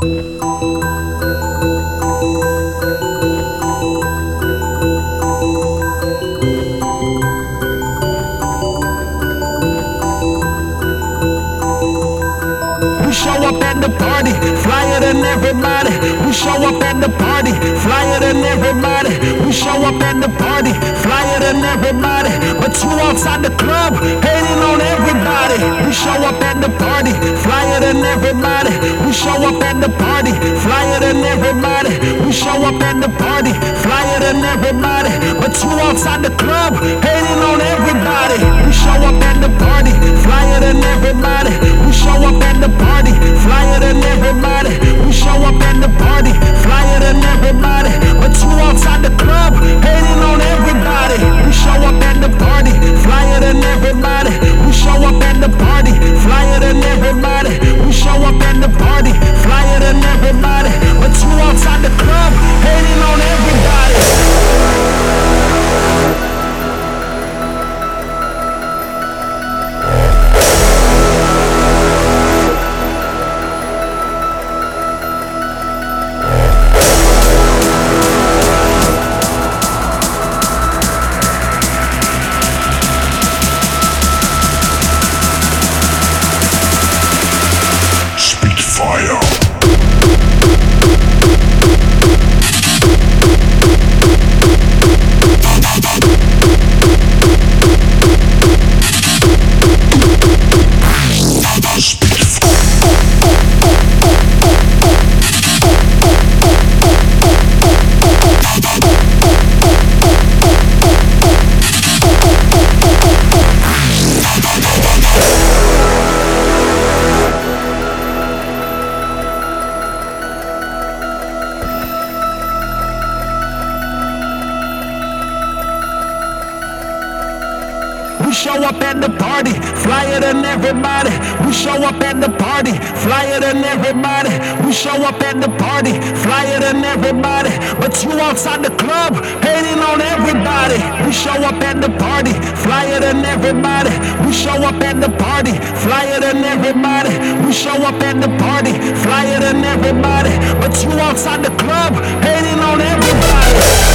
We show up at the party, flyer than everybody. We show up at the party, flyer than everybody. We show up at the party, flyer than everybody. But you outside the club, hating on everybody. We show up at the party, flyer than everybody. We show up at the party, flyer than everybody. We show up at the party, flyer than everybody. But you outside the club, hating on everybody. We show up at the party, flyer than everybody. We show up at the party, flyer than everybody. We show up at the party, flyer than everybody. But you outside the club, hating on everybody. We show up at the party, flyer than everybody. We show up at the party, flyer than everybody. We show up at the party, flyer than everybody. But you outside the club, hating on everybody. We show up at the party, flyer than everybody. We show up at the party, flyer than everybody. We show up at the party, flyer than everybody. But you outside the club, hating on everybody. We show up at the party, flyer than everybody. We show up at the party, flyer than everybody. We show up at the party, flyer than everybody. But you outside the club, hating on everybody.